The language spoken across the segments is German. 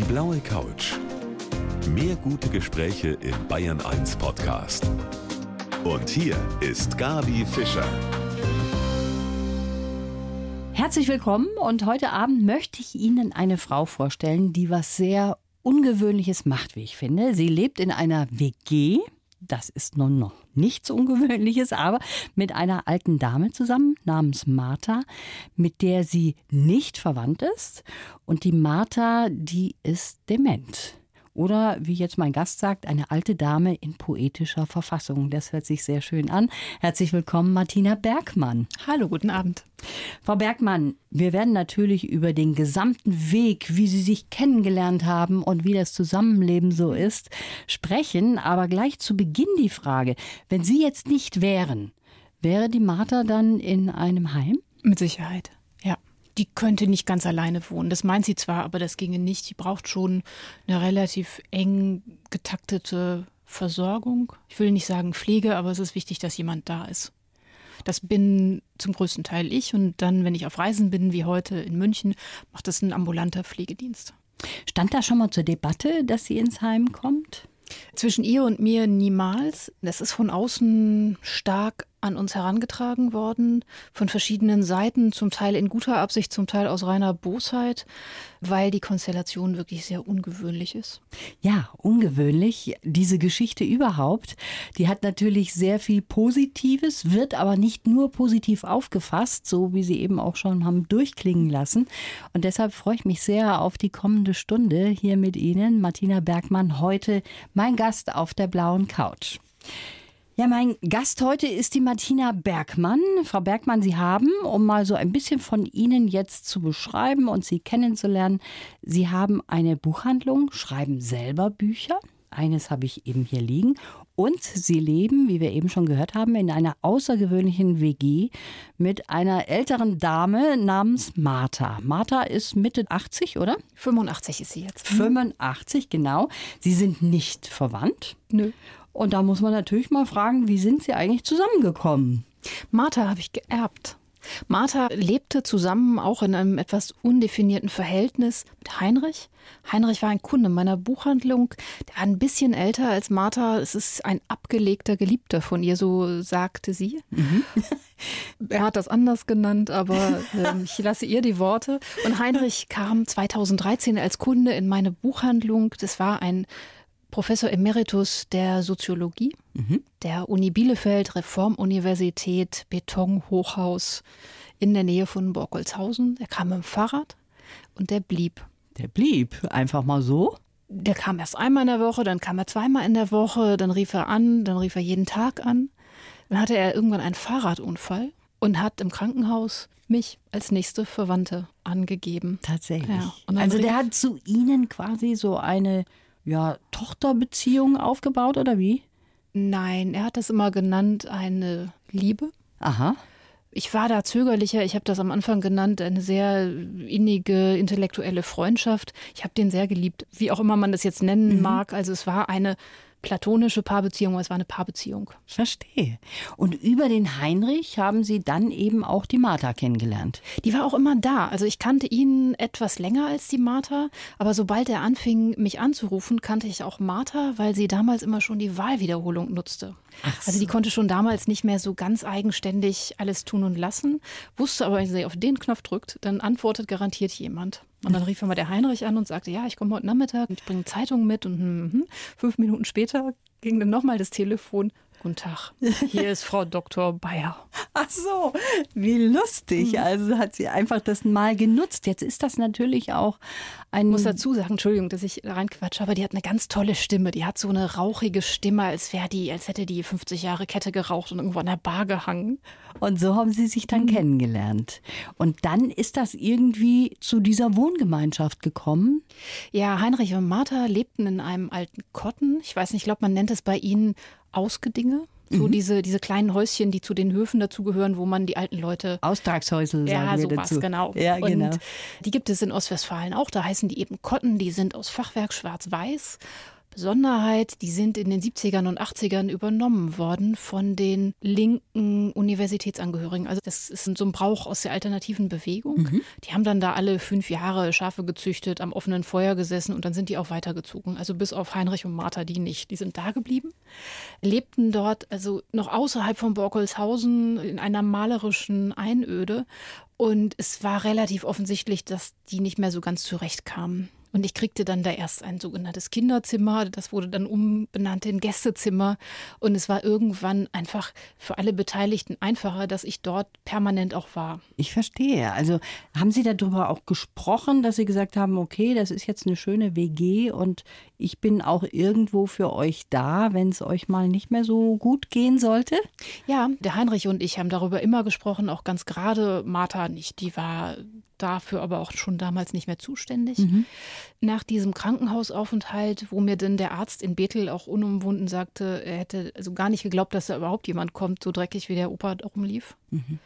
Die blaue Couch. Mehr gute Gespräche im Bayern 1 Podcast. Und hier ist Gabi Fischer. Herzlich willkommen und heute Abend möchte ich Ihnen eine Frau vorstellen, die was sehr Ungewöhnliches macht, wie ich finde. Sie lebt in einer WG. Das ist nun noch nichts Ungewöhnliches, aber mit einer alten Dame zusammen namens Martha, mit der sie nicht verwandt ist. Und die Martha, die ist dement. Oder, wie jetzt mein Gast sagt, eine alte Dame in poetischer Verfassung. Das hört sich sehr schön an. Herzlich willkommen, Martina Bergmann. Hallo, guten Abend. Frau Bergmann, wir werden natürlich über den gesamten Weg, wie Sie sich kennengelernt haben und wie das Zusammenleben so ist, sprechen. Aber gleich zu Beginn die Frage, wenn Sie jetzt nicht wären, wäre die Martha dann in einem Heim? Mit Sicherheit, ja. Die könnte nicht ganz alleine wohnen. Das meint sie zwar, aber das ginge nicht. Die braucht schon eine relativ eng getaktete Versorgung. Ich will nicht sagen Pflege, aber es ist wichtig, dass jemand da ist. Das bin zum größten Teil ich. Und dann, wenn ich auf Reisen bin, wie heute in München, macht das ein ambulanter Pflegedienst. Stand da schon mal zur Debatte, dass sie ins Heim kommt? Zwischen ihr und mir niemals. Das ist von außen stark an uns herangetragen worden, von verschiedenen Seiten, zum Teil in guter Absicht, zum Teil aus reiner Bosheit, weil die Konstellation wirklich sehr ungewöhnlich ist. Ja, ungewöhnlich. Diese Geschichte überhaupt, die hat natürlich sehr viel Positives, wird aber nicht nur positiv aufgefasst, so wie Sie eben auch schon haben durchklingen lassen. Und deshalb freue ich mich sehr auf die kommende Stunde hier mit Ihnen. Martina Bergmann, heute mein Gast auf der blauen Couch. Ja, mein Gast heute ist die Martina Bergmann. Frau Bergmann, Sie haben, um mal so ein bisschen von Ihnen jetzt zu beschreiben und Sie kennenzulernen, Sie haben eine Buchhandlung, schreiben selber Bücher. Eines habe ich eben hier liegen. Und Sie leben, wie wir eben schon gehört haben, in einer außergewöhnlichen WG mit einer älteren Dame namens Martha. Martha ist Mitte 80, oder? 85 ist sie jetzt. 85, genau. Sie sind nicht verwandt. Nö. Und da muss man natürlich mal fragen, wie sind Sie eigentlich zusammengekommen? Martha habe ich geerbt. Martha lebte zusammen auch in einem etwas undefinierten Verhältnis mit Heinrich. Heinrich war ein Kunde meiner Buchhandlung. Der war ein bisschen älter als Martha. Es ist ein abgelegter Geliebter von ihr, so sagte sie. Mhm. Er hat das anders genannt, aber ich lasse ihr die Worte. Und Heinrich kam 2013 als Kunde in meine Buchhandlung. Das war ein Professor Emeritus der Soziologie, der Uni Bielefeld, Reformuniversität, Betonhochhaus in der Nähe von Borkolzhausen. Der kam mit dem Fahrrad und der blieb. Der blieb einfach mal so? Der kam erst einmal in der Woche, dann kam er zweimal in der Woche, dann rief er an, dann rief er jeden Tag an. Dann hatte er irgendwann einen Fahrradunfall und hat im Krankenhaus mich als nächste Verwandte angegeben. Tatsächlich. Ja, also der hat zu Ihnen quasi so eine Tochterbeziehung aufgebaut oder wie? Nein, er hat das immer genannt, eine Liebe. Aha. Ich war da zögerlicher. Ich habe das am Anfang genannt, eine sehr innige intellektuelle Freundschaft. Ich habe den sehr geliebt, wie auch immer man das jetzt nennen mag. Also es war eine platonische Paarbeziehung, aber es war eine Paarbeziehung. Verstehe. Und über den Heinrich haben Sie dann eben auch die Martha kennengelernt? Die war auch immer da. Also ich kannte ihn etwas länger als die Martha, aber sobald er anfing, mich anzurufen, kannte ich auch Martha, weil sie damals immer schon die Wahlwiederholung nutzte. Ach so. Also die konnte schon damals nicht mehr so ganz eigenständig alles tun und lassen, wusste aber, wenn sie auf den Knopf drückt, dann antwortet garantiert jemand. Und dann rief immer der Heinrich an und sagte, ja, ich komme heute Nachmittag, ich bringe Zeitung mit. Und 5 Minuten später ging dann nochmal das Telefon. Guten Tag, hier ist Frau Dr. Bayer. Ach so, wie lustig. Also hat sie einfach das mal genutzt. Jetzt ist das natürlich auch ein... Ich muss dazu sagen, Entschuldigung, dass ich da reinquatsche, aber die hat eine ganz tolle Stimme. Die hat so eine rauchige Stimme, als hätte die 50 Jahre Kette geraucht und irgendwo an der Bar gehangen. Und so haben sie sich dann kennengelernt. Und dann ist das irgendwie zu dieser Wohngemeinschaft gekommen? Ja, Heinrich und Martha lebten in einem alten Kotten. Ich weiß nicht, ich glaube, man nennt es bei ihnen Ausgedinge. So diese kleinen Häuschen, die zu den Höfen dazugehören, wo man die alten Leute... Austragshäusel, sagen wir dazu. Genau. Ja, genau. Und die gibt es in Ostwestfalen auch. Da heißen die eben Kotten. Die sind aus Fachwerk schwarz-weiß. Besonderheit, die sind in den 70ern und 80ern übernommen worden von den linken Universitätsangehörigen. Also das ist so ein Brauch aus der alternativen Bewegung. Die haben dann da alle 5 Jahre Schafe gezüchtet, am offenen Feuer gesessen und dann sind die auch weitergezogen. Also bis auf Heinrich und Martha, die nicht. Die sind da geblieben, lebten dort also noch außerhalb von Borkelshausen in einer malerischen Einöde. Und es war relativ offensichtlich, dass die nicht mehr so ganz zurechtkamen. Und ich kriegte dann da erst ein sogenanntes Kinderzimmer. Das wurde dann umbenannt in Gästezimmer. Und es war irgendwann einfach für alle Beteiligten einfacher, dass ich dort permanent auch war. Ich verstehe. Also haben Sie darüber auch gesprochen, dass Sie gesagt haben, okay, das ist jetzt eine schöne WG und ich bin auch irgendwo für euch da, wenn es euch mal nicht mehr so gut gehen sollte? Ja, der Heinrich und ich haben darüber immer gesprochen, auch ganz gerade Martha nicht. Die war dafür aber auch schon damals nicht mehr zuständig. Nach diesem Krankenhausaufenthalt, wo mir dann der Arzt in Bethel auch unumwunden sagte, er hätte also gar nicht geglaubt, dass da überhaupt jemand kommt, so dreckig wie der Opa da rumlief,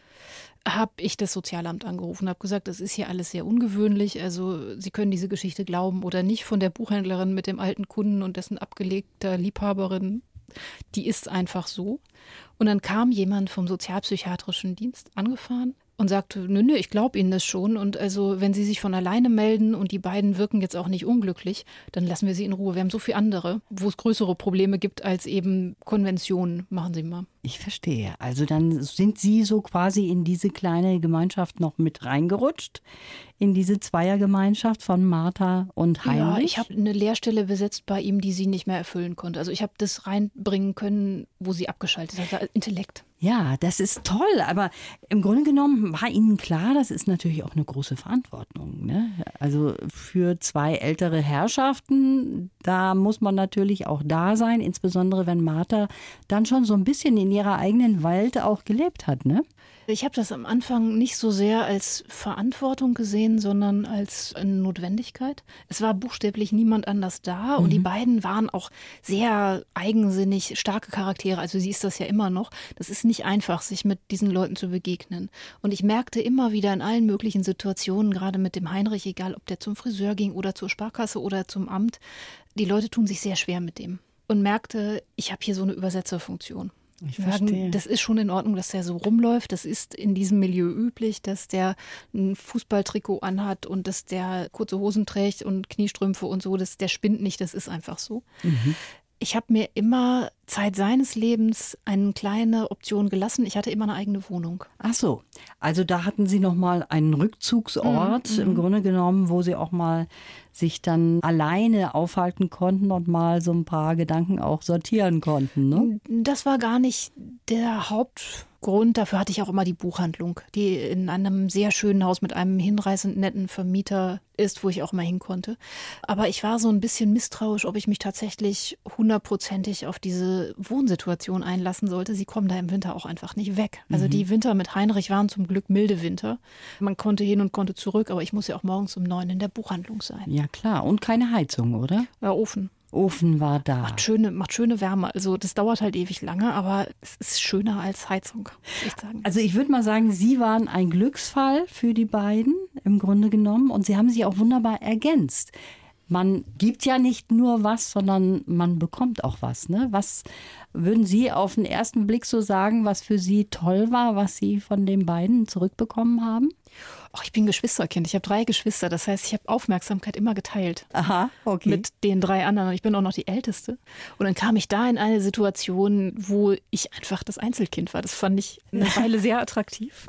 habe ich das Sozialamt angerufen und habe gesagt, das ist hier alles sehr ungewöhnlich. Also Sie können diese Geschichte glauben oder nicht von der Buchhändlerin mit dem alten Kunden und dessen abgelegter Liebhaberin. Die ist einfach so. Und dann kam jemand vom sozialpsychiatrischen Dienst angefahren und sagte, nö, ich glaube Ihnen das schon. Und also, wenn Sie sich von alleine melden und die beiden wirken jetzt auch nicht unglücklich, dann lassen wir Sie in Ruhe. Wir haben so viele andere, wo es größere Probleme gibt als eben Konventionen. Machen Sie mal. Ich verstehe. Also dann sind Sie so quasi in diese kleine Gemeinschaft noch mit reingerutscht, in diese Zweiergemeinschaft von Martha und Heinrich? Ja, ich habe eine Lehrstelle besetzt bei ihm, die sie nicht mehr erfüllen konnte. Also ich habe das reinbringen können, wo sie abgeschaltet hat. Intellekt. Ja, das ist toll, aber im Grunde genommen war Ihnen klar, das ist natürlich auch eine große Verantwortung, ne? Also für 2 ältere Herrschaften, da muss man natürlich auch da sein, insbesondere wenn Martha dann schon so ein bisschen in ihrer eigenen Welt auch gelebt hat, ne? Ich habe das am Anfang nicht so sehr als Verantwortung gesehen, sondern als eine Notwendigkeit. Es war buchstäblich niemand anders da und die beiden waren auch sehr eigensinnig, starke Charaktere. Also sie ist das ja immer noch. Das ist nicht einfach, sich mit diesen Leuten zu begegnen. Und ich merkte immer wieder in allen möglichen Situationen, gerade mit dem Heinrich, egal ob der zum Friseur ging oder zur Sparkasse oder zum Amt, die Leute tun sich sehr schwer mit dem. Und merkte, ich habe hier so eine Übersetzerfunktion. Ich verstehe. Das ist schon in Ordnung, dass der so rumläuft. Das ist in diesem Milieu üblich, dass der ein Fußballtrikot anhat und dass der kurze Hosen trägt und Kniestrümpfe und so. Der spinnt nicht, das ist einfach so. Ich habe mir immer Zeit seines Lebens eine kleine Option gelassen. Ich hatte immer eine eigene Wohnung. Ach so, also da hatten Sie noch mal einen Rückzugsort im Grunde genommen, wo Sie auch mal sich dann alleine aufhalten konnten und mal so ein paar Gedanken auch sortieren konnten, ne? Das war gar nicht der Hauptgrund. Dafür hatte ich auch immer die Buchhandlung, die in einem sehr schönen Haus mit einem hinreißend netten Vermieter ist, wo ich auch mal hin konnte. Aber ich war so ein bisschen misstrauisch, ob ich mich tatsächlich 100%ig auf diese Wohnsituation einlassen sollte. Sie kommen da im Winter auch einfach nicht weg. Also die Winter mit Heinrich waren zum Glück milde Winter. Man konnte hin und konnte zurück, aber ich muss ja auch morgens um 9 in der Buchhandlung sein. Ja klar, und keine Heizung, oder? Ja, Ofen. Ofen war da. Macht schöne Wärme. Also das dauert halt ewig lange, aber es ist schöner als Heizung, muss ich sagen. Also ich würde mal sagen, Sie waren ein Glücksfall für die beiden im Grunde genommen und Sie haben sie auch wunderbar ergänzt. Man gibt ja nicht nur was, sondern man bekommt auch was, ne? Was würden Sie auf den ersten Blick so sagen, was für Sie toll war, was Sie von den beiden zurückbekommen haben? Oh, ich bin Geschwisterkind. Ich habe 3 Geschwister. Das heißt, ich habe Aufmerksamkeit immer geteilt. Aha, okay. Mit den 3 anderen. Und ich bin auch noch die Älteste. Und dann kam ich da in eine Situation, wo ich einfach das Einzelkind war. Das fand ich eine Weile sehr attraktiv.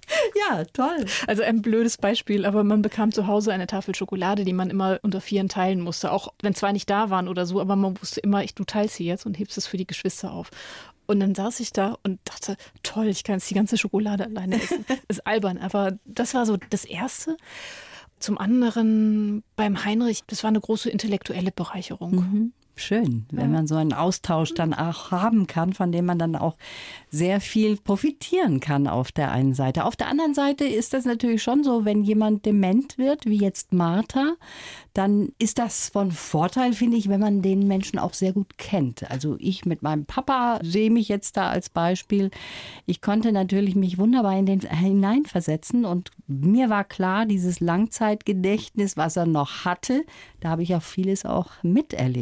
Ja, toll. Also ein blödes Beispiel, aber man bekam zu Hause eine Tafel Schokolade, die man immer unter 4 teilen musste. Auch wenn 2 nicht da waren oder so, aber man wusste immer, du teilst sie jetzt und hebst es für die Geschwister auf. Und dann saß ich da und dachte, toll, ich kann jetzt die ganze Schokolade alleine essen. Ist albern, aber das war so das Erste. Zum anderen beim Heinrich, das war eine große intellektuelle Bereicherung. Schön, wenn man so einen Austausch dann auch haben kann, von dem man dann auch sehr viel profitieren kann auf der einen Seite. Auf der anderen Seite ist das natürlich schon so, wenn jemand dement wird, wie jetzt Martha, dann ist das von Vorteil, finde ich, wenn man den Menschen auch sehr gut kennt. Also ich mit meinem Papa sehe mich jetzt da als Beispiel. Ich konnte natürlich mich wunderbar in den hineinversetzen und mir war klar, dieses Langzeitgedächtnis, was er noch hatte, da habe ich auch vieles auch miterlebt.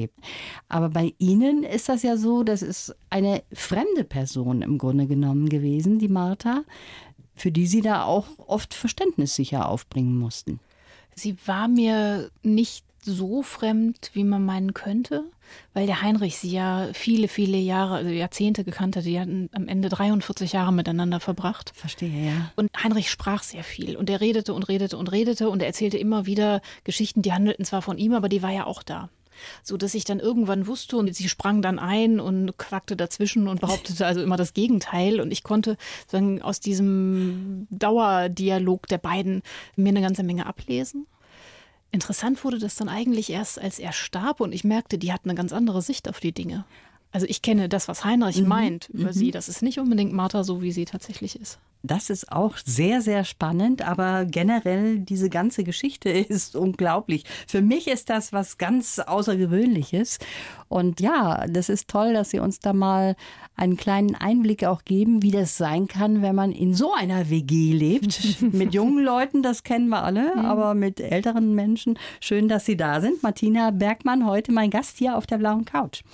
Aber bei Ihnen ist das ja so, das ist eine fremde Person im Grunde genommen gewesen, die Martha, für die Sie da auch oft Verständnis sicher aufbringen mussten. Sie war mir nicht so fremd, wie man meinen könnte, weil der Heinrich sie ja viele, viele Jahre, also Jahrzehnte gekannt hatte. Die hatten am Ende 43 Jahre miteinander verbracht. Verstehe, ja. Und Heinrich sprach sehr viel und er redete und redete und redete und er erzählte immer wieder Geschichten, die handelten zwar von ihm, aber die war ja auch da. So dass ich dann irgendwann wusste und sie sprang dann ein und quackte dazwischen und behauptete also immer das Gegenteil. Und ich konnte sagen, aus diesem Dauerdialog der beiden mir eine ganze Menge ablesen. Interessant wurde das dann eigentlich erst, als er starb und ich merkte, die hat eine ganz andere Sicht auf die Dinge. Also ich kenne das, was Heinrich meint über sie. Das ist nicht unbedingt Martha so, wie sie tatsächlich ist. Das ist auch sehr, sehr spannend, aber generell diese ganze Geschichte ist unglaublich. Für mich ist das was ganz Außergewöhnliches. Und ja, das ist toll, dass Sie uns da mal einen kleinen Einblick auch geben, wie das sein kann, wenn man in so einer WG lebt. Mit jungen Leuten, das kennen wir alle, aber mit älteren Menschen. Schön, dass Sie da sind. Martina Bergmann, heute mein Gast hier auf der blauen Couch.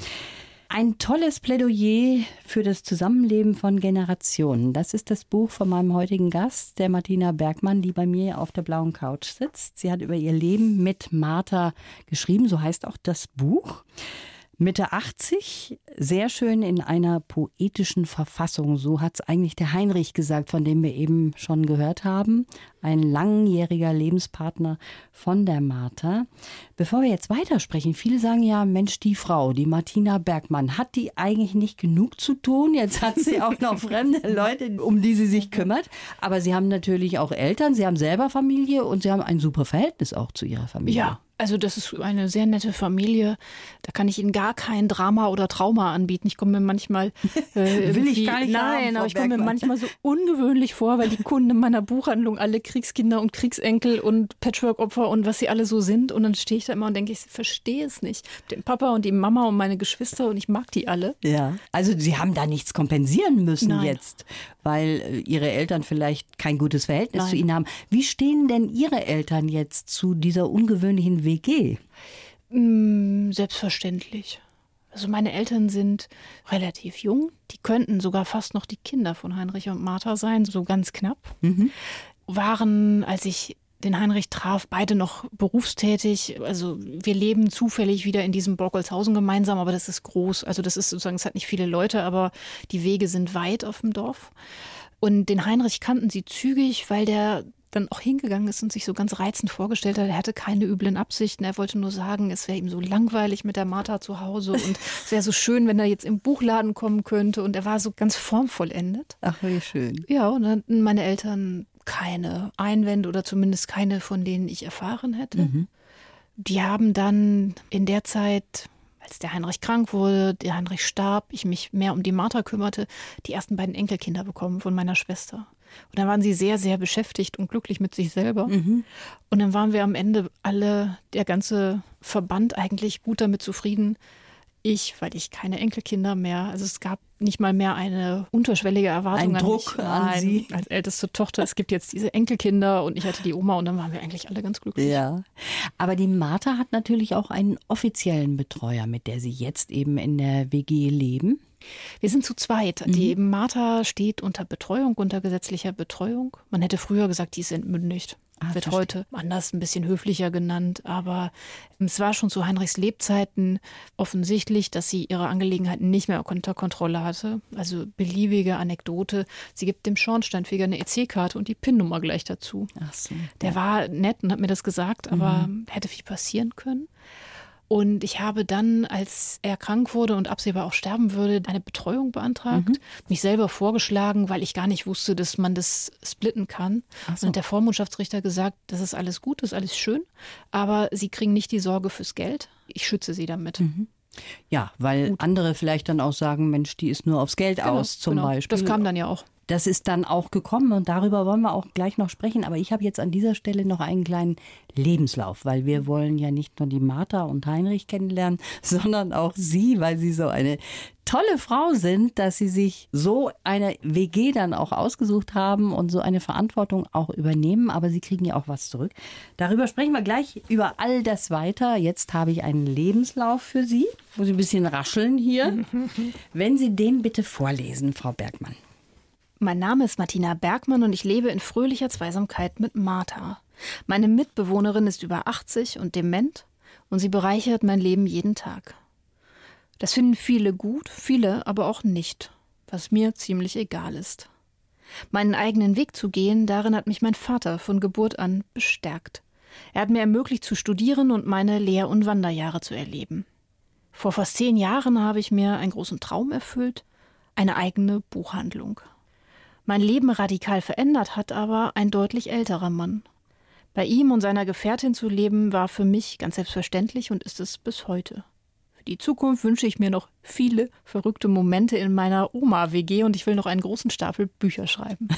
Ein tolles Plädoyer für das Zusammenleben von Generationen. Das ist das Buch von meinem heutigen Gast, der Martina Bergmann, die bei mir auf der blauen Couch sitzt. Sie hat über ihr Leben mit Martha geschrieben, so heißt auch das Buch. Mitte 80, sehr schön in einer poetischen Verfassung. So hat es eigentlich der Heinrich gesagt, von dem wir eben schon gehört haben. Ein langjähriger Lebenspartner von der Martha. Bevor wir jetzt weitersprechen, viele sagen ja, Mensch, die Frau, die Martina Bergmann, hat die eigentlich nicht genug zu tun? Jetzt hat sie auch noch fremde Leute, um die sie sich kümmert. Aber sie haben natürlich auch Eltern, sie haben selber Familie und sie haben ein super Verhältnis auch zu ihrer Familie. Ja. Also das ist eine sehr nette Familie. Da kann ich Ihnen gar kein Drama oder Trauma anbieten. Ich komme mir manchmal will ich gar nicht nein, haben, aber Frau ich komme mir Bergmann. manchmal so ungewöhnlich vor, weil die Kunden in meiner Buchhandlung alle Kriegskinder und Kriegsenkel und Patchwork-Opfer und was sie alle so sind. Und dann stehe ich da immer und denke, ich verstehe es nicht. Den Papa und die Mama und meine Geschwister und ich mag die alle. Ja, also Sie haben da nichts kompensieren müssen Nein. jetzt, weil Ihre Eltern vielleicht kein gutes Verhältnis Nein. zu Ihnen haben. Wie stehen denn Ihre Eltern jetzt zu dieser ungewöhnlichen WG? Selbstverständlich. Also meine Eltern sind relativ jung. Die könnten sogar fast noch die Kinder von Heinrich und Martha sein, so ganz knapp. Waren, als ich den Heinrich traf, beide noch berufstätig. Also wir leben zufällig wieder in diesem Borkolzhausen gemeinsam, aber das ist groß. Also das ist sozusagen, es hat nicht viele Leute, aber die Wege sind weit auf dem Dorf. Und den Heinrich kannten sie zügig, weil der dann auch hingegangen ist und sich so ganz reizend vorgestellt hat, er hatte keine üblen Absichten, er wollte nur sagen, es wäre ihm so langweilig mit der Martha zu Hause und es wäre so schön, wenn er jetzt im Buchladen kommen könnte und er war so ganz formvollendet. Ach, wie schön. Ja, und dann hatten meine Eltern keine Einwände oder zumindest keine, von denen ich erfahren hätte. Die haben dann in der Zeit, als der Heinrich krank wurde, der Heinrich starb, ich mich mehr um die Martha kümmerte, die ersten beiden Enkelkinder bekommen von meiner Schwester. Und dann waren sie sehr, sehr beschäftigt und glücklich mit sich selber. Und dann waren wir am Ende alle, der ganze Verband eigentlich gut damit zufrieden. Weil ich keine Enkelkinder mehr, also es gab nicht mal mehr eine unterschwellige Erwartung Ein Druck mich. an Nein, Sie. als älteste Tochter, es gibt jetzt diese Enkelkinder und ich hatte die Oma und dann waren wir eigentlich alle ganz glücklich. Ja, aber die Martha hat natürlich auch einen offiziellen Betreuer, mit der Sie jetzt eben in der WG leben. Wir sind zu zweit. Die Martha steht unter Betreuung, unter gesetzlicher Betreuung. Man hätte früher gesagt, die ist entmündigt. Wird verstehe. heute anders, ein bisschen höflicher genannt. Aber es war schon zu Heinrichs Lebzeiten offensichtlich, dass sie ihre Angelegenheiten nicht mehr unter Kontrolle hatte. Also beliebige Anekdote. Sie gibt dem Schornsteinfeger eine EC-Karte und die PIN-Nummer gleich dazu. Ach so. Der war nett und hat mir das gesagt, aber hätte viel passieren können. Und ich habe dann, als er krank wurde und absehbar auch sterben würde, eine Betreuung beantragt, mich selber vorgeschlagen, weil ich gar nicht wusste, dass man das splitten kann. Ach so. Und der Vormundschaftsrichter gesagt, das ist alles gut, das ist alles schön, aber Sie kriegen nicht die Sorge fürs Geld. Ich schütze Sie damit. Ja, weil andere vielleicht dann auch sagen, Mensch, die ist nur aufs Geld aus zum Beispiel. Das kam dann ja auch. das ist dann auch gekommen und darüber wollen wir auch gleich noch sprechen. Aber ich habe jetzt an dieser Stelle noch einen kleinen Lebenslauf, weil wir wollen ja nicht nur die Martha und Heinrich kennenlernen, sondern auch Sie, weil Sie so eine tolle Frau sind, dass Sie sich so eine WG dann auch ausgesucht haben und so eine Verantwortung auch übernehmen. Aber Sie kriegen ja auch was zurück. Darüber sprechen wir gleich über all das weiter. Jetzt habe ich einen Lebenslauf für Sie. Muss ich ein bisschen rascheln hier. Wenn Sie den bitte vorlesen, Frau Bergmann. Mein Name ist Martina Bergmann und ich lebe in fröhlicher Zweisamkeit mit Martha. Meine Mitbewohnerin ist über 80 und dement und sie bereichert mein Leben jeden Tag. Das finden viele gut, viele aber auch nicht, was mir ziemlich egal ist. Meinen eigenen Weg zu gehen, darin hat mich mein Vater von Geburt an bestärkt. Er hat mir ermöglicht zu studieren und meine Lehr- und Wanderjahre zu erleben. Vor fast 10 Jahren habe ich mir einen großen Traum erfüllt, eine eigene Buchhandlung. Mein Leben radikal verändert hat aber ein deutlich älterer Mann. Bei ihm und seiner Gefährtin zu leben, war für mich ganz selbstverständlich und ist es bis heute. Für die Zukunft wünsche ich mir noch viele verrückte Momente in meiner Oma-WG und ich will noch einen großen Stapel Bücher schreiben.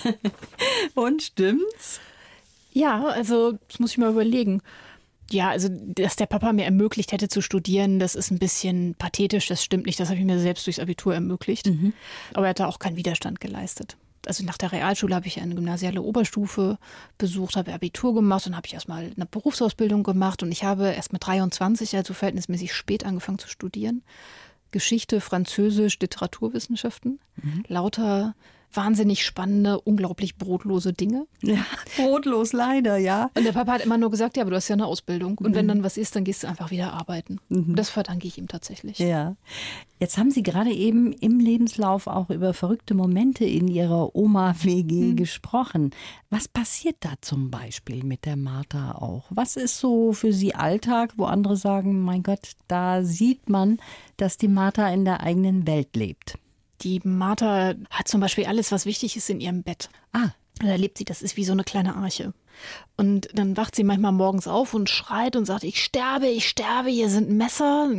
Und stimmt's? Ja, also das muss ich mal überlegen. Ja, also dass der Papa mir ermöglicht hätte zu studieren, das ist ein bisschen pathetisch, das stimmt nicht. Das habe ich mir selbst durchs Abitur ermöglicht. Aber er hat da auch keinen Widerstand geleistet. Also nach der Realschule habe ich eine gymnasiale Oberstufe besucht, habe Abitur gemacht und habe ich erstmal eine Berufsausbildung gemacht. Und ich habe erst mit 23, also verhältnismäßig spät, angefangen zu studieren. Geschichte, Französisch, Literaturwissenschaften. Lauter wahnsinnig spannende, unglaublich brotlose Dinge. Ja, brotlos leider, ja. Und der Papa hat immer nur gesagt, ja, aber du hast ja eine Ausbildung. Und wenn dann was ist, dann gehst du einfach wieder arbeiten. Das verdanke ich ihm tatsächlich. Ja. Jetzt haben Sie gerade eben im Lebenslauf auch über verrückte Momente in Ihrer Oma-WG gesprochen. Was passiert da zum Beispiel mit der Martha auch? Was ist so für Sie Alltag, wo andere sagen, mein Gott, da sieht man, dass die Martha in der eigenen Welt lebt? Die Martha hat zum Beispiel alles, was wichtig ist, in ihrem Bett. Da lebt sie, das ist wie so eine kleine Arche. Und dann wacht sie manchmal morgens auf und schreit und sagt, ich sterbe, hier sind Messer.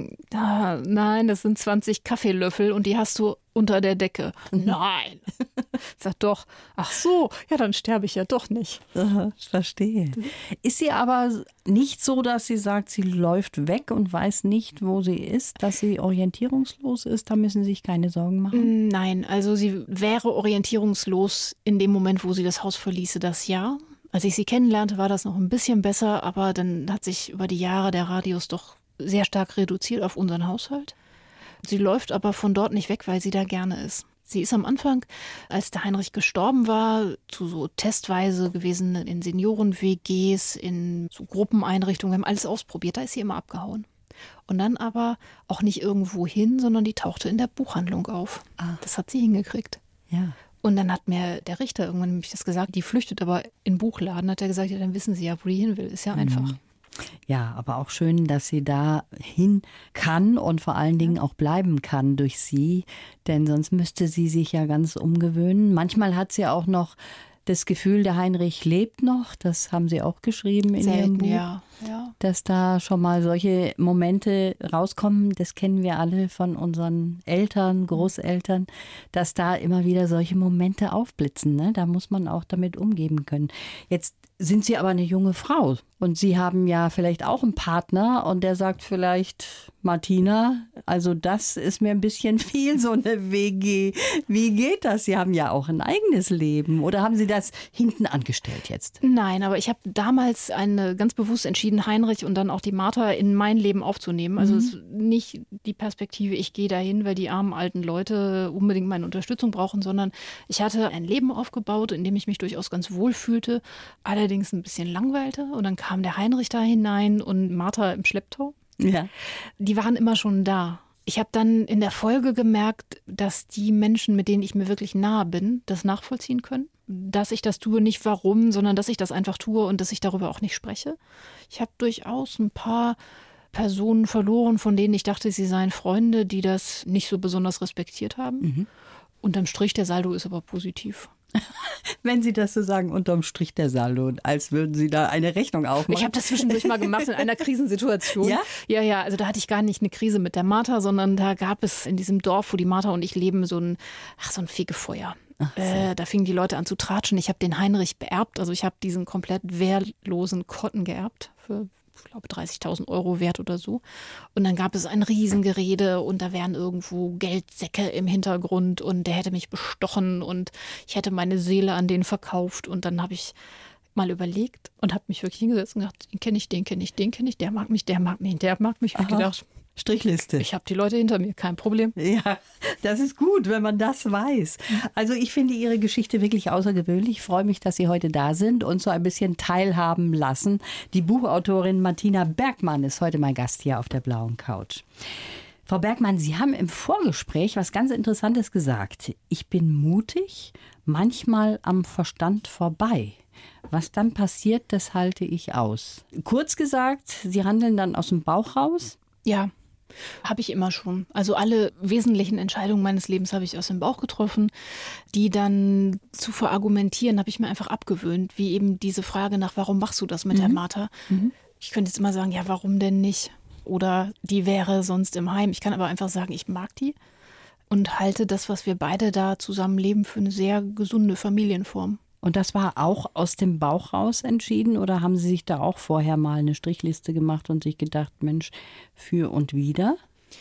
Nein, das sind 20 Kaffeelöffel und die hast du unter der Decke. Nein. Sagt doch, ach so, ja, dann sterbe ich ja doch nicht. Ich verstehe. Ist sie aber nicht so, dass sie sagt, sie läuft weg und weiß nicht, wo sie ist, dass sie orientierungslos ist? Da müssen Sie sich keine Sorgen machen? Nein, also sie wäre orientierungslos in dem Moment, wo sie das Haus verließe, das Jahr. Als ich sie kennenlernte, war das noch ein bisschen besser, aber dann hat sich über die Jahre der Radius doch sehr stark reduziert auf unseren Haushalt. Sie läuft aber von dort nicht weg, weil sie da gerne ist. Sie ist am Anfang, als der Heinrich gestorben war, zu so testweise gewesen in Senioren-WGs, in so Gruppeneinrichtungen, wir haben alles ausprobiert, da ist sie immer abgehauen. Und dann aber auch nicht irgendwo hin, sondern die tauchte in der Buchhandlung auf. Das hat sie hingekriegt. Ja. Und dann hat mir der Richter irgendwann nämlich das gesagt, die flüchtet aber in den Buchladen, hat er gesagt, ja, dann wissen Sie ja, wo die hin will, ist ja einfach. Ja, aber auch schön, dass sie da hin kann und vor allen Dingen auch bleiben kann durch Sie, denn sonst müsste sie sich ja ganz umgewöhnen. Manchmal hat sie auch noch das Gefühl, der Heinrich lebt noch, das haben Sie auch geschrieben in Ihrem Buch, ja. dass da schon mal solche Momente rauskommen, das kennen wir alle von unseren Eltern, Großeltern, dass da immer wieder solche Momente aufblitzen, ne? Da muss man auch damit umgehen können. Jetzt sind Sie aber eine junge Frau und Sie haben ja vielleicht auch einen Partner und der sagt vielleicht, Martina, also das ist mir ein bisschen viel, so eine WG. Wie geht das? Sie haben ja auch ein eigenes Leben oder haben Sie das hinten angestellt jetzt? Nein, aber ich habe damals ganz bewusst entschieden, Heinrich und dann auch die Martha in mein Leben aufzunehmen. Also es ist nicht die Perspektive, ich gehe dahin, weil die armen alten Leute unbedingt meine Unterstützung brauchen, sondern ich hatte ein Leben aufgebaut, in dem ich mich durchaus ganz wohl fühlte, allerdings ein bisschen langweilte. Und dann kam der Heinrich da hinein und Martha im Schlepptau. Ja. Die waren immer schon da. Ich habe dann in der Folge gemerkt, dass die Menschen, mit denen ich mir wirklich nahe bin, das nachvollziehen können. Dass ich das tue, nicht warum, sondern dass ich das einfach tue und dass ich darüber auch nicht spreche. Ich habe durchaus ein paar Personen verloren, von denen ich dachte, sie seien Freunde, die das nicht so besonders respektiert haben. Unterm Strich, der Saldo ist aber positiv. Wenn Sie das so sagen, unterm Strich der Saldo, als würden Sie da eine Rechnung aufmachen. Ich habe das zwischendurch mal gemacht in einer Krisensituation. Ja? Ja, also da hatte ich gar nicht eine Krise mit der Martha, sondern da gab es in diesem Dorf, wo die Martha und ich leben, so ein Fegefeuer. Da fingen die Leute an zu tratschen. Ich habe den Heinrich beerbt, also ich habe diesen komplett wehrlosen Kotten geerbt für, ich glaube, 30.000 € wert oder so. Und dann gab es ein Riesengerede und da wären irgendwo Geldsäcke im Hintergrund und der hätte mich bestochen und ich hätte meine Seele an den verkauft. Und dann habe ich mal überlegt und habe mich wirklich hingesetzt und gedacht, den kenne ich, der mag mich, der mag mich, der mag mich. Ich habe gedacht, Strichliste. ich habe die Leute hinter mir, kein Problem. Ja, das ist gut, wenn man das weiß. Also ich finde Ihre Geschichte wirklich außergewöhnlich. Ich freue mich, dass Sie heute da sind und so ein bisschen teilhaben lassen. Die Buchautorin Martina Bergmann ist heute mein Gast hier auf der blauen Couch. Frau Bergmann, Sie haben im Vorgespräch was ganz Interessantes gesagt. Ich bin mutig, manchmal am Verstand vorbei. Was dann passiert, das halte ich aus. Kurz gesagt, Sie handeln dann aus dem Bauch raus? Ja. Habe ich immer schon. Also alle wesentlichen Entscheidungen meines Lebens habe ich aus dem Bauch getroffen. Die dann zu verargumentieren, habe ich mir einfach abgewöhnt. Wie eben diese Frage nach, warum machst du das mit der Martha? Ich könnte jetzt immer sagen, ja, warum denn nicht? Oder die wäre sonst im Heim. Ich kann aber einfach sagen, ich mag die und halte das, was wir beide da zusammenleben, für eine sehr gesunde Familienform. Und das war auch aus dem Bauch raus entschieden oder haben Sie sich da auch vorher mal eine Strichliste gemacht und sich gedacht, Mensch, für und wider?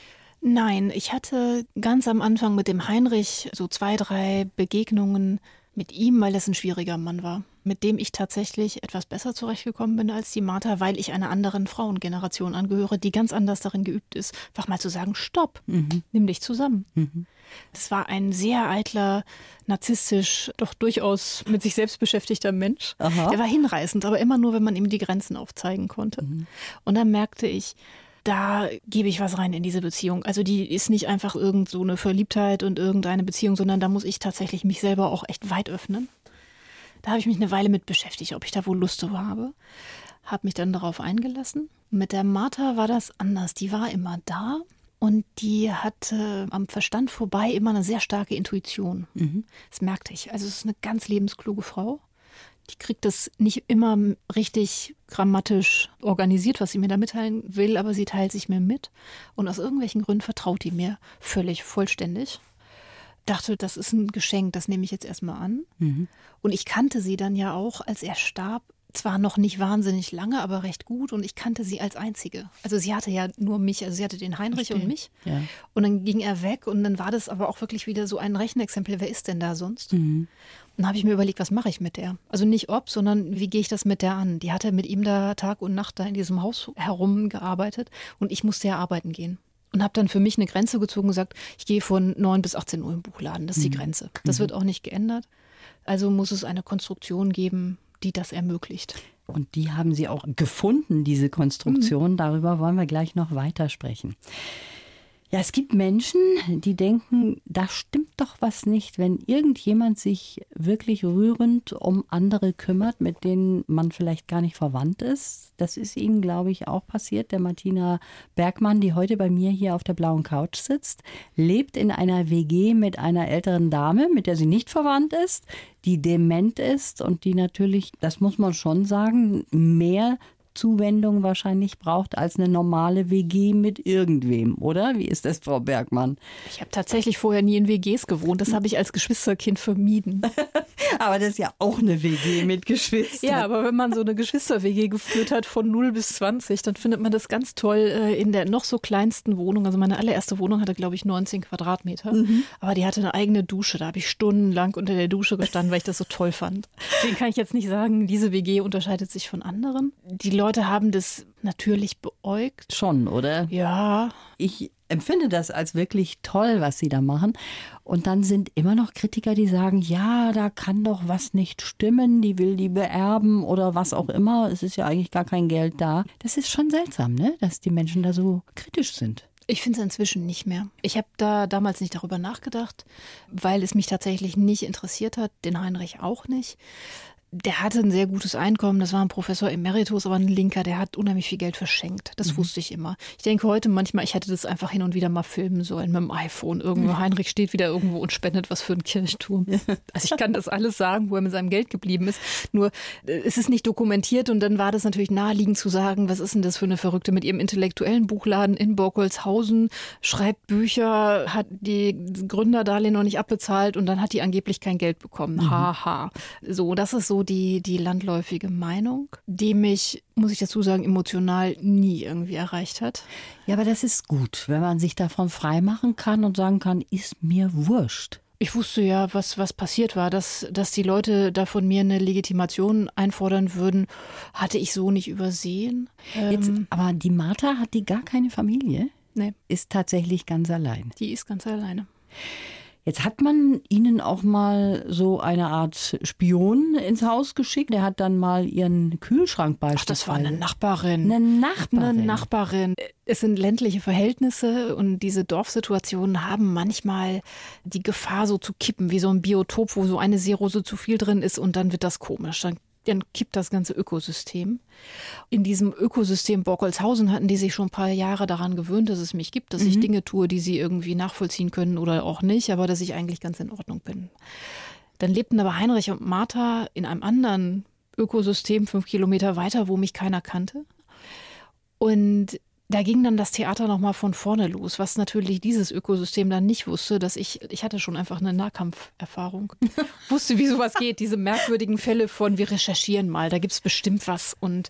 Nein, ich hatte ganz am Anfang mit dem Heinrich so 2, 3 Begegnungen mit ihm, weil das ein schwieriger Mann war, mit dem ich tatsächlich etwas besser zurechtgekommen bin als die Martha, weil ich einer anderen Frauengeneration angehöre, die ganz anders darin geübt ist, einfach mal zu sagen, stopp, nimm dich zusammen. Das war ein sehr eitler, narzisstisch, doch durchaus mit sich selbst beschäftigter Mensch. Aha. Der war hinreißend, aber immer nur, wenn man ihm die Grenzen aufzeigen konnte. Und dann merkte ich, da gebe ich was rein in diese Beziehung. Also die ist nicht einfach irgend so eine Verliebtheit und irgendeine Beziehung, sondern da muss ich tatsächlich mich selber auch echt weit öffnen. Da habe ich mich eine Weile mit beschäftigt, ob ich da wohl Lust zu habe. Habe mich dann darauf eingelassen. Mit der Martha war das anders. Die war immer da und die hatte am Verstand vorbei immer eine sehr starke Intuition. Das merkte ich. Also es ist eine ganz lebenskluge Frau. Die kriegt das nicht immer richtig grammatisch organisiert, was sie mir da mitteilen will, aber sie teilt sich mir mit. Und aus irgendwelchen Gründen vertraut die mir völlig vollständig. Dachte, das ist ein Geschenk, das nehme ich jetzt erstmal an. Und ich kannte sie dann ja auch, als er starb. Zwar noch nicht wahnsinnig lange, aber recht gut. Und ich kannte sie als Einzige. Also sie hatte ja nur mich, also sie hatte den Heinrich und mich. Ja. Und dann ging er weg und dann war das aber auch wirklich wieder so ein Rechenexempel. Wer ist denn da sonst? Und dann habe ich mir überlegt, was mache ich mit der? Also nicht ob, sondern wie gehe ich das mit der an? Die hatte mit ihm da Tag und Nacht da in diesem Haus herumgearbeitet und ich musste ja arbeiten gehen. Und habe dann für mich eine Grenze gezogen und gesagt, ich gehe von 9 bis 18 Uhr im Buchladen. Das ist die Grenze. Das wird auch nicht geändert. Also muss es eine Konstruktion geben, die das ermöglicht. Und die haben Sie auch gefunden, diese Konstruktion. Darüber wollen wir gleich noch weitersprechen. Ja, es gibt Menschen, die denken, da stimmt doch was nicht, wenn irgendjemand sich wirklich rührend um andere kümmert, mit denen man vielleicht gar nicht verwandt ist. Das ist Ihnen, glaube ich, auch passiert. Der Martina Bergmann, die heute bei mir hier auf der blauen Couch sitzt, lebt in einer WG mit einer älteren Dame, mit der sie nicht verwandt ist, die dement ist und die natürlich, das muss man schon sagen, mehr Zuwendung wahrscheinlich braucht als eine normale WG mit irgendwem, oder? Wie ist das, Frau Bergmann? Ich habe tatsächlich vorher nie in WGs gewohnt. Das habe ich als Geschwisterkind vermieden. Aber das ist ja auch eine WG mit Geschwistern. Ja, aber wenn man so eine Geschwister-WG geführt hat von 0 bis 20, dann findet man das ganz toll in der noch so kleinsten Wohnung. Also meine allererste Wohnung hatte, glaube ich, 19 Quadratmeter. Aber die hatte eine eigene Dusche. Da habe ich stundenlang unter der Dusche gestanden, weil ich das so toll fand. Deswegen kann ich jetzt nicht sagen, diese WG unterscheidet sich von anderen. Die Leute haben das natürlich beäugt. Schon, oder? Ja. Ich empfinde das als wirklich toll, was Sie da machen. Und dann sind immer noch Kritiker, die sagen, ja, da kann doch was nicht stimmen, die will die beerben oder was auch immer. Es ist ja eigentlich gar kein Geld da. Das ist schon seltsam, ne? Dass die Menschen da so kritisch sind. Ich finde es inzwischen nicht mehr. Ich habe da damals nicht darüber nachgedacht, weil es mich tatsächlich nicht interessiert hat, den Heinrich auch nicht. Der hatte ein sehr gutes Einkommen, das war ein Professor Emeritus, aber ein Linker, der hat unheimlich viel Geld verschenkt. Das wusste ich immer. Ich denke heute manchmal, ich hätte das einfach hin und wieder mal filmen sollen mit dem iPhone. Irgendwo Heinrich steht wieder irgendwo und spendet was für einen Kirchturm. Also ich kann das alles sagen, wo er mit seinem Geld geblieben ist. Nur es ist nicht dokumentiert und dann war das natürlich naheliegend zu sagen, was ist denn das für eine Verrückte mit ihrem intellektuellen Buchladen in Borkholzhausen, schreibt Bücher, hat die Gründerdarlehen noch nicht abbezahlt und dann hat die angeblich kein Geld bekommen. Haha. So, das ist so die landläufige Meinung, die mich, muss ich dazu sagen, emotional nie irgendwie erreicht hat. Ja, aber das ist gut, wenn man sich davon freimachen kann und sagen kann, ist mir wurscht. Ich wusste ja, was passiert war, dass die Leute da von mir eine Legitimation einfordern würden, hatte ich so nicht übersehen. Aber die Martha, hat die gar keine Familie? Nee. Ist tatsächlich ganz allein. Die ist ganz alleine. Jetzt hat man Ihnen auch mal so eine Art Spion ins Haus geschickt. Der hat dann mal Ihren Kühlschrank beispielsweise. Ach, das war eine Nachbarin. Eine Nachbarin. Es sind ländliche Verhältnisse und diese Dorfsituationen haben manchmal die Gefahr, so zu kippen, wie so ein Biotop, wo so eine Seerose zu viel drin ist und dann wird das komisch. Dann kippt das ganze Ökosystem. In diesem Ökosystem Borkholzhausen hatten die sich schon ein paar Jahre daran gewöhnt, dass es mich gibt, dass ich Dinge tue, die sie irgendwie nachvollziehen können oder auch nicht, aber dass ich eigentlich ganz in Ordnung bin. Dann lebten aber Heinrich und Martha in einem anderen Ökosystem 5 Kilometer weiter, wo mich keiner kannte. Und da ging dann das Theater nochmal von vorne los, was natürlich dieses Ökosystem dann nicht wusste, dass ich hatte schon einfach eine Nahkampferfahrung. Wusste, wie sowas geht, diese merkwürdigen Fälle von, wir recherchieren mal, da gibt's bestimmt was und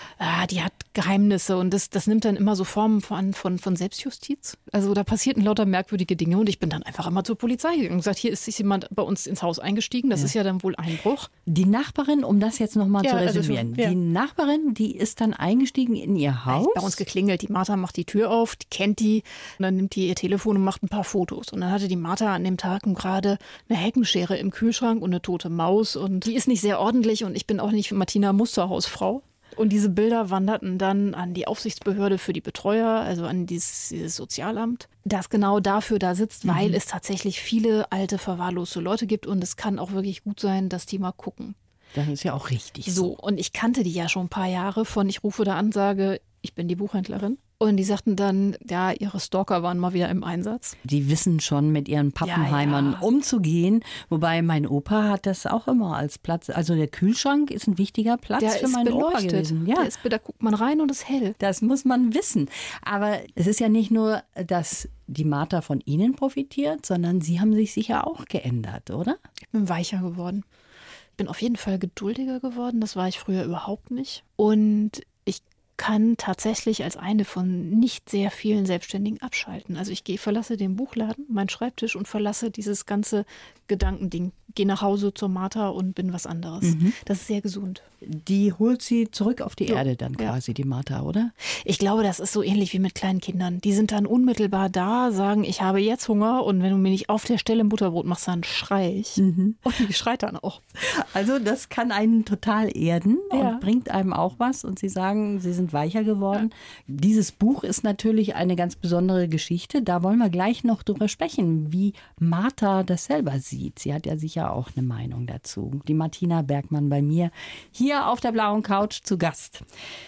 die hat Geheimnisse und das nimmt dann immer so Formen von Selbstjustiz. Also da passierten lauter merkwürdige Dinge und ich bin dann einfach immer zur Polizei gegangen und gesagt, hier ist jemand bei uns ins Haus eingestiegen, das ist ja dann wohl Einbruch. Die Nachbarin, um das jetzt nochmal zu resümieren, die Nachbarin, die ist dann eingestiegen in ihr Haus. Bei uns geklingelt, die Martha macht die Tür auf, die kennt die und dann nimmt die ihr Telefon und macht ein paar Fotos. Und dann hatte die Martha an dem Tag gerade eine Heckenschere im Kühlschrank und eine tote Maus und die ist nicht sehr ordentlich und ich bin auch nicht Martina Musterhausfrau. Und diese Bilder wanderten dann an die Aufsichtsbehörde für die Betreuer, also an dieses Sozialamt, das genau dafür da sitzt, weil es tatsächlich viele alte, verwahrloste Leute gibt und es kann auch wirklich gut sein, dass die mal gucken. Das ist ja auch richtig so. Und ich kannte die ja schon ein paar Jahre von, ich rufe da an, sage, ich bin die Buchhändlerin. Und die sagten dann, ja, ihre Stalker waren mal wieder im Einsatz. Die wissen schon, mit ihren Pappenheimern umzugehen. Wobei mein Opa hat das auch immer als Platz. Also der Kühlschrank ist ein wichtiger Platz für meinen Opa gewesen. Ja. Da guckt man rein und ist hell. Das muss man wissen. Aber es ist ja nicht nur, dass die Martha von Ihnen profitiert, sondern Sie haben sich sicher auch geändert, oder? Ich bin weicher geworden. Ich bin auf jeden Fall geduldiger geworden. Das war ich früher überhaupt nicht. Und ich kann tatsächlich als eine von nicht sehr vielen Selbstständigen abschalten. Also ich verlasse den Buchladen, meinen Schreibtisch und verlasse dieses ganze Gedankending. Gehe nach Hause zur Martha und bin was anderes. Das ist sehr gesund. Die holt sie zurück auf die Erde dann quasi, die Martha, oder? Ich glaube, das ist so ähnlich wie mit kleinen Kindern. Die sind dann unmittelbar da, sagen, ich habe jetzt Hunger und wenn du mir nicht auf der Stelle ein Butterbrot machst, dann schrei ich. Und die schreit dann auch. Also das kann einen total erden und bringt einem auch was und Sie sagen, Sie sind weicher geworden. Ja. Dieses Buch ist natürlich eine ganz besondere Geschichte. Da wollen wir gleich noch drüber sprechen, wie Martha das selber sieht. Sie hat ja sicher auch eine Meinung dazu. Die Martina Bergmann bei mir hier auf der blauen Couch zu Gast.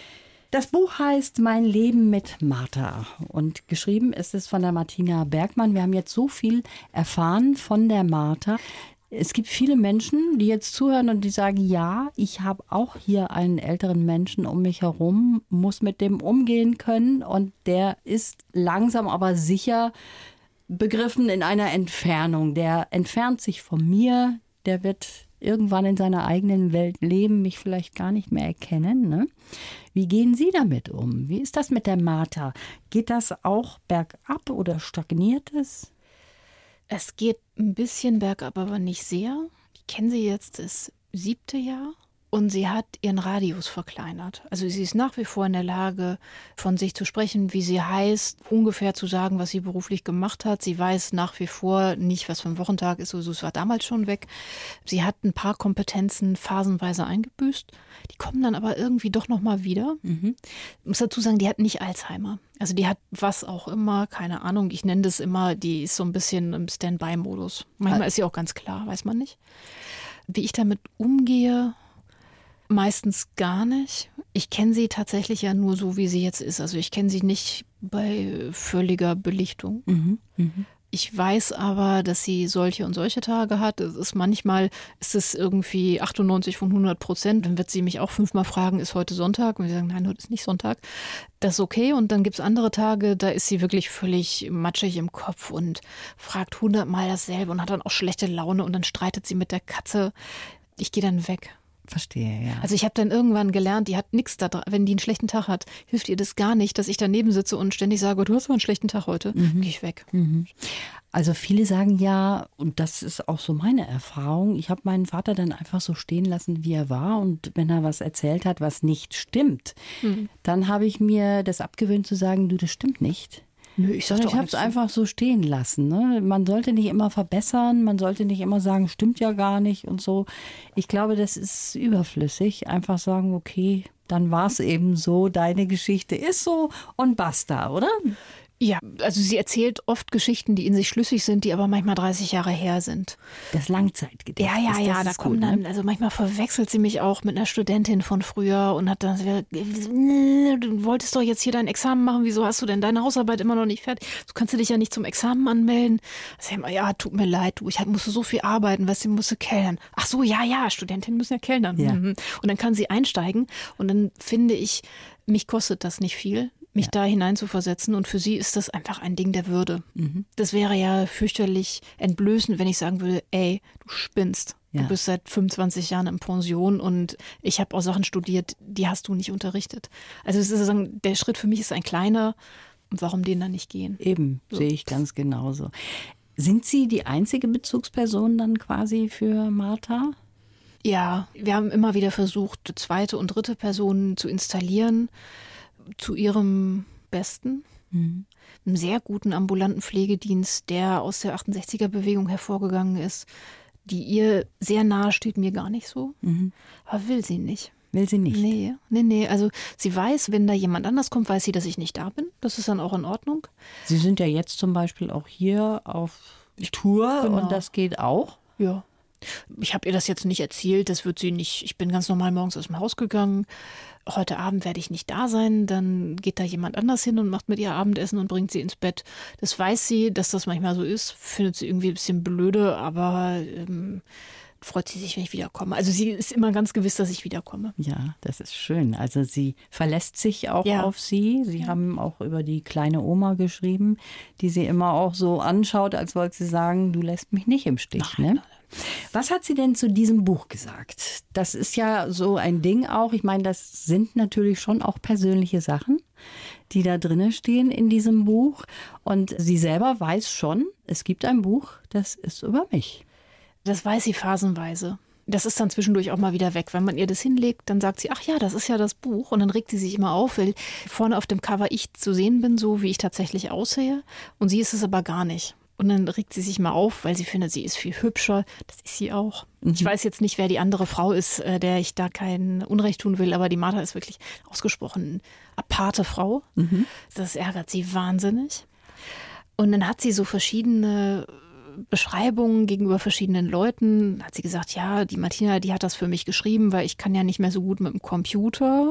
Das Buch heißt Mein Leben mit Martha und geschrieben ist es von der Martina Bergmann. Wir haben jetzt so viel erfahren von der Martha. Es gibt viele Menschen, die jetzt zuhören und die sagen, ja, ich habe auch hier einen älteren Menschen um mich herum, muss mit dem umgehen können und der ist langsam aber sicher begriffen in einer Entfernung. Der entfernt sich von mir, der wird irgendwann in seiner eigenen Welt leben, mich vielleicht gar nicht mehr erkennen. Ne? Wie gehen Sie damit um? Wie ist das mit der Martha? Geht das auch bergab oder stagniert es? Es geht ein bisschen bergab, aber nicht sehr. Ich kenne sie jetzt das 7. Jahr. Und sie hat ihren Radius verkleinert. Also sie ist nach wie vor in der Lage, von sich zu sprechen, wie sie heißt, ungefähr zu sagen, was sie beruflich gemacht hat. Sie weiß nach wie vor nicht, was für ein Wochentag ist. Also es war damals schon weg. Sie hat ein paar Kompetenzen phasenweise eingebüßt. Die kommen dann aber irgendwie doch nochmal wieder. Ich muss dazu sagen, die hat nicht Alzheimer. Also die hat was auch immer, keine Ahnung. Ich nenne das immer, die ist so ein bisschen im Standby-Modus. Manchmal ist sie auch ganz klar, weiß man nicht. Wie ich damit umgehe, Meistens gar nicht. Ich kenne sie tatsächlich ja nur so, wie sie jetzt ist. Also ich kenne sie nicht bei völliger Belichtung. Ich weiß aber, dass sie solche und solche Tage hat. Manchmal ist es irgendwie 98 von 100%. Dann wird sie mich auch 5-mal fragen, ist heute Sonntag? Und wir sagen, nein, heute ist nicht Sonntag. Das ist okay. Und dann gibt es andere Tage, da ist sie wirklich völlig matschig im Kopf und fragt 100-mal dasselbe und hat dann auch schlechte Laune und dann streitet sie mit der Katze. Ich gehe dann weg. Verstehe, ja. Also ich habe dann irgendwann gelernt, die hat nichts da dran. Wenn die einen schlechten Tag hat, hilft ihr das gar nicht, dass ich daneben sitze und ständig sage, du hast aber einen schlechten Tag heute. Gehe ich weg. Also viele sagen ja, und das ist auch so meine Erfahrung, ich habe meinen Vater dann einfach so stehen lassen, wie er war. Und wenn er was erzählt hat, was nicht stimmt, dann habe ich mir das abgewöhnt zu sagen, du, das stimmt nicht. Nö, ich Ich habe es einfach so stehen lassen. Ne? Man sollte nicht immer verbessern, man sollte nicht immer sagen, stimmt ja gar nicht und so. Ich glaube, das ist überflüssig. Einfach sagen, okay, dann war es eben so, deine Geschichte ist so und basta, oder? Ja, also sie erzählt oft Geschichten, die in sich schlüssig sind, die aber manchmal 30 Jahre her sind. Das Langzeitgedächtnis. Ja, da kommen dann, ne? also manchmal verwechselt sie mich auch mit einer Studentin von früher und hat dann, du wolltest doch jetzt hier dein Examen machen, wieso hast du denn deine Hausarbeit immer noch nicht fertig? Du kannst dich ja nicht zum Examen anmelden. Ja, tut mir leid, du, ich musste so viel arbeiten, weißt du, ich musste kellnern. Ach so, ja, Studentinnen müssen ja kellnern. Ja. Und dann kann sie einsteigen und dann finde ich, mich kostet das nicht viel, mich da hineinzuversetzen. Und für sie ist das einfach ein Ding der Würde. Das wäre ja fürchterlich entblößend, wenn ich sagen würde, ey, du spinnst. Ja. Du bist seit 25 Jahren in Pension und ich habe auch Sachen studiert, die hast du nicht unterrichtet. Also es ist sozusagen, der Schritt für mich ist ein kleiner. Und warum den dann nicht gehen? Eben, So. sehe ich ganz genauso. Sind Sie die einzige Bezugsperson dann quasi für Martha? Ja, wir haben immer wieder versucht, zweite und dritte Personen zu installieren, zu ihrem Besten. Einen sehr guten ambulanten Pflegedienst, der aus der 68er-Bewegung hervorgegangen ist, die ihr sehr nahe steht, mir gar nicht so. Aber will sie nicht. Will sie nicht? Nee. Also sie weiß, wenn da jemand anders kommt, weiß sie, dass ich nicht da bin. Das ist dann auch in Ordnung. Sie sind ja jetzt zum Beispiel auch hier auf Tour Genau. und das geht auch. Ja. Ich habe ihr das jetzt nicht erzählt, das wird sie nicht. Ich bin ganz normal morgens aus dem Haus gegangen. Heute Abend werde ich nicht da sein. Dann geht da jemand anders hin und macht mit ihr Abendessen und bringt sie ins Bett. Das weiß sie, dass das manchmal so ist. Findet sie irgendwie ein bisschen blöde, aber freut sie sich, wenn ich wiederkomme. Also sie ist immer ganz gewiss, dass ich wiederkomme. Ja, das ist schön. Also sie verlässt sich auch Ja. auf Sie. Sie haben auch über die kleine Oma geschrieben, die sie immer auch so anschaut, als wollte sie sagen, du lässt mich nicht im Stich. Nein. Ne? Was hat sie denn zu diesem Buch gesagt? Das ist ja so ein Ding auch. Ich meine, das sind natürlich schon auch persönliche Sachen, die da drinnen stehen in diesem Buch. Und sie selber weiß schon, es gibt ein Buch, das ist über mich. Das weiß sie phasenweise. Das ist dann zwischendurch auch mal wieder weg. Wenn man ihr das hinlegt, dann sagt sie, ach ja, das ist ja das Buch. Und dann regt sie sich immer auf, weil vorne auf dem Cover ich zu sehen bin, so wie ich tatsächlich aussehe. Und sie ist es aber gar nicht. Und dann regt sie sich mal auf, weil sie findet, sie ist viel hübscher. Das ist sie auch. Ich weiß jetzt nicht, wer die andere Frau ist, der ich da kein Unrecht tun will, aber die Martha ist wirklich ausgesprochen eine aparte Frau. Das ärgert sie wahnsinnig. Und dann hat sie so verschiedene Beschreibungen gegenüber verschiedenen Leuten. Hat sie gesagt, ja, die Martina, die hat das für mich geschrieben, weil ich kann ja nicht mehr so gut mit dem Computer.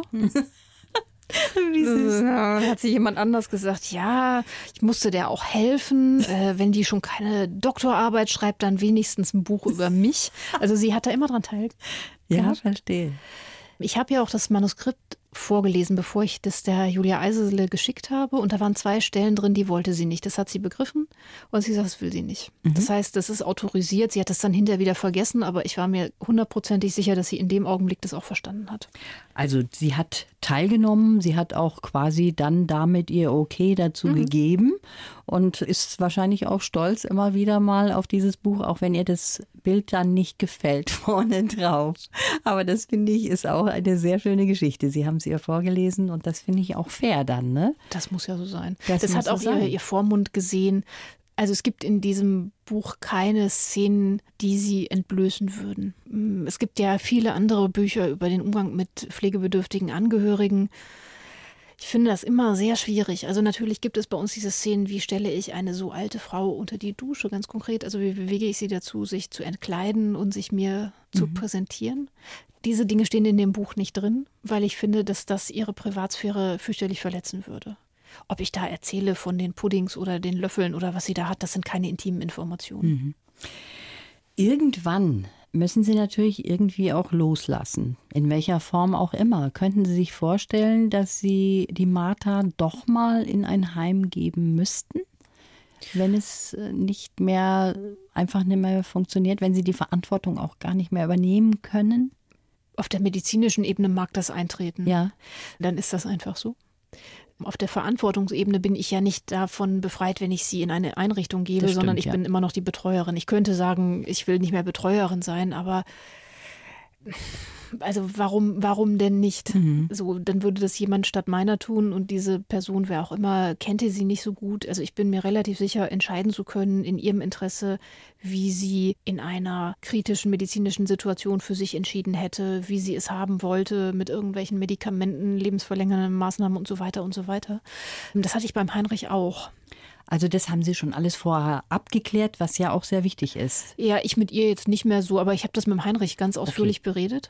Dann hat sie jemand anders gesagt, ja, ich musste der auch helfen. Wenn die schon keine Doktorarbeit schreibt, dann wenigstens ein Buch über mich. Also sie hat da immer dran teilgenommen. Ja, verstehe. Ich habe ja auch das Manuskript vorgelesen, bevor ich das der Julia Eisele geschickt habe. Und da waren 2 Stellen drin, die wollte sie nicht. Das hat sie begriffen und sie sagt, das will sie nicht. Das heißt, das ist autorisiert. Sie hat das dann hinterher wieder vergessen, aber ich war mir 100%ig sicher, dass sie in dem Augenblick das auch verstanden hat. Also sie hat teilgenommen, sie hat auch quasi dann damit ihr Okay dazu gegeben und ist wahrscheinlich auch stolz immer wieder mal auf dieses Buch, auch wenn ihr das Bild dann nicht gefällt vorne drauf. Aber das finde ich ist auch eine sehr schöne Geschichte. Sie haben es ihr vorgelesen und das finde ich auch fair dann, ne? Das muss ja so sein. Das Das hat muss auch so sein. ihr Vormund gesehen. Also es gibt in diesem Buch keine Szenen, die sie entblößen würden. Es gibt ja viele andere Bücher über den Umgang mit pflegebedürftigen Angehörigen. Ich finde das immer sehr schwierig. Also natürlich gibt es bei uns diese Szenen, wie stelle ich eine so alte Frau unter die Dusche, ganz konkret. Also wie bewege ich sie dazu, sich zu entkleiden und sich mir zu präsentieren. Diese Dinge stehen in dem Buch nicht drin, weil ich finde, dass das ihre Privatsphäre fürchterlich verletzen würde. Ob ich da erzähle von den Puddings oder den Löffeln oder was sie da hat, das sind keine intimen Informationen. Irgendwann müssen Sie natürlich irgendwie auch loslassen, in welcher Form auch immer. Könnten Sie sich vorstellen, dass Sie die Martha doch mal in ein Heim geben müssten, wenn es nicht mehr funktioniert, wenn Sie die Verantwortung auch gar nicht mehr übernehmen können? Auf der medizinischen Ebene mag das eintreten. Ja. Dann ist das einfach so. Auf der Verantwortungsebene bin ich ja nicht davon befreit, wenn ich sie in eine Einrichtung gebe, sondern ich bin immer noch die Betreuerin. Ich könnte sagen, ich will nicht mehr Betreuerin sein, aber also warum denn nicht? So, dann würde das jemand statt meiner tun und diese Person, wer auch immer, kannte sie nicht so gut. Also ich bin mir relativ sicher, entscheiden zu können in ihrem Interesse, wie sie in einer kritischen medizinischen Situation für sich entschieden hätte, wie sie es haben wollte mit irgendwelchen Medikamenten, lebensverlängernden Maßnahmen und so weiter und so weiter. Das hatte ich beim Heinrich auch. Also das haben Sie schon alles vorher abgeklärt, was ja auch sehr wichtig ist. Ja, ich mit ihr jetzt nicht mehr so, aber ich habe das mit dem Heinrich ganz ausführlich beredet.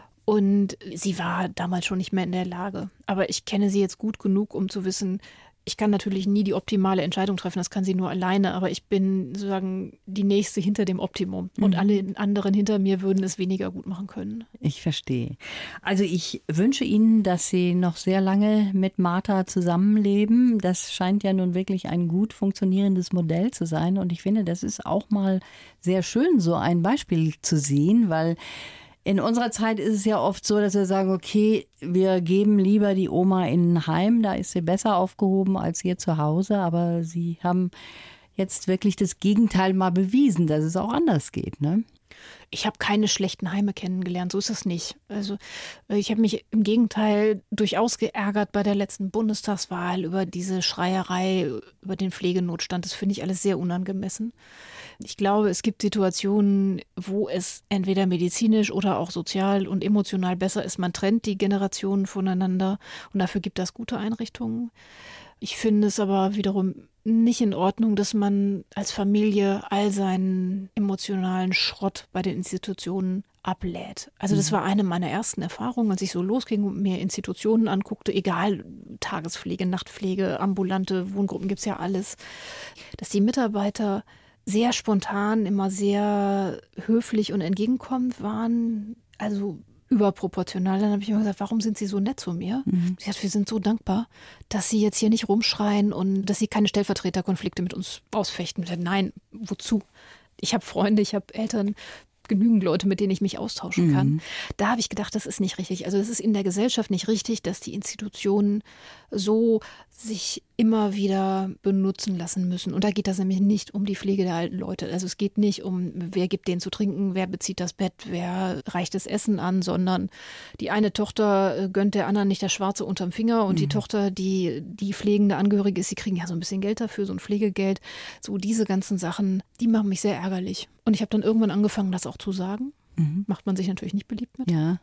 Und sie war damals schon nicht mehr in der Lage. Aber ich kenne sie jetzt gut genug, um zu wissen, ich kann natürlich nie die optimale Entscheidung treffen, das kann sie nur alleine, aber ich bin sozusagen die Nächste hinter dem Optimum. Und alle anderen hinter mir würden es weniger gut machen können. Ich verstehe. Also ich wünsche Ihnen, dass Sie noch sehr lange mit Martha zusammenleben. Das scheint ja nun wirklich ein gut funktionierendes Modell zu sein. Und ich finde, das ist auch mal sehr schön, so ein Beispiel zu sehen, weil in unserer Zeit ist es ja oft so, dass wir sagen, okay, wir geben lieber die Oma in ein Heim, da ist sie besser aufgehoben als hier zu Hause. Aber Sie haben jetzt wirklich das Gegenteil mal bewiesen, dass es auch anders geht, ne? Ich habe keine schlechten Heime kennengelernt, so ist es nicht. Also ich habe mich im Gegenteil durchaus geärgert bei der letzten Bundestagswahl über diese Schreierei, über den Pflegenotstand. Das finde ich alles sehr unangemessen. Ich glaube, es gibt Situationen, wo es entweder medizinisch oder auch sozial und emotional besser ist. Man trennt die Generationen voneinander und dafür gibt es gute Einrichtungen. Ich finde es aber wiederum nicht in Ordnung, dass man als Familie all seinen emotionalen Schrott bei den Institutionen ablädt. Also das war eine meiner ersten Erfahrungen, als ich so losging und mir Institutionen anguckte, egal Tagespflege, Nachtpflege, ambulante Wohngruppen, gibt es ja alles, dass die Mitarbeiter sehr spontan, immer sehr höflich und entgegenkommend waren, also überproportional. Dann habe ich immer gesagt, warum sind Sie so nett zu mir? Sie hat, wir sind so dankbar, dass Sie jetzt hier nicht rumschreien und dass Sie keine Stellvertreterkonflikte mit uns ausfechten. Nein, wozu? Ich habe Freunde, ich habe Eltern, genügend Leute, mit denen ich mich austauschen kann. Da habe ich gedacht, das ist nicht richtig. Also es ist in der Gesellschaft nicht richtig, dass die Institutionen so sich immer wieder benutzen lassen müssen. Und da geht das nämlich nicht um die Pflege der alten Leute. Also es geht nicht um, wer gibt denen zu trinken, wer bezieht das Bett, wer reicht das Essen an, sondern die eine Tochter gönnt der anderen nicht das Schwarze unterm Finger und die Tochter, die pflegende Angehörige ist, sie kriegen ja so ein bisschen Geld dafür, so ein Pflegegeld. So diese ganzen Sachen, die machen mich sehr ärgerlich. Und ich habe dann irgendwann angefangen, das auch zu sagen. Macht man sich natürlich nicht beliebt mit. Ja.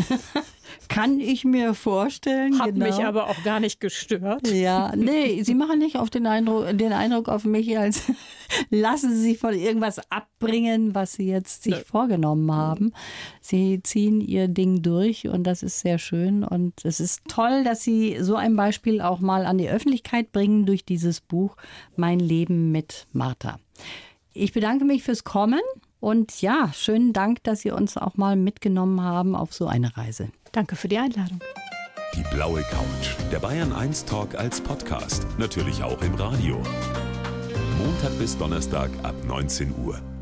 Kann ich mir vorstellen. Hat mich aber auch gar nicht gestört. Ja, nee, Sie machen nicht auf den Eindruck auf mich, als lassen Sie sich von irgendwas abbringen, was Sie jetzt sich vorgenommen haben. Sie ziehen Ihr Ding durch und das ist sehr schön. Und es ist toll, dass Sie so ein Beispiel auch mal an die Öffentlichkeit bringen durch dieses Buch Mein Leben mit Martha. Ich bedanke mich fürs Kommen. Und ja, schönen Dank, dass Sie uns auch mal mitgenommen haben auf so eine Reise. Danke für die Einladung. Die blaue Couch, der Bayern 1 Talk als Podcast, natürlich auch im Radio. Montag bis Donnerstag ab 19 Uhr.